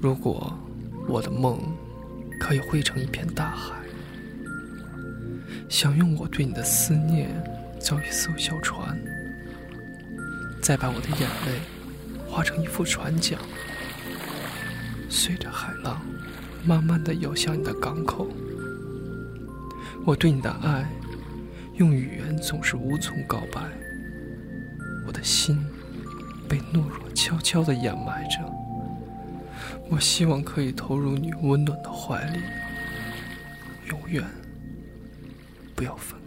如果我的梦可以汇成一片大海，想用我对你的思念造一艘小船，再把我的眼泪化成一副船桨，随着海浪慢慢地游向你的港口。我对你的爱用语言总是无从告白，我的心被懦弱悄悄地掩埋着。我希望可以投入你温暖的怀里，永远不要分开。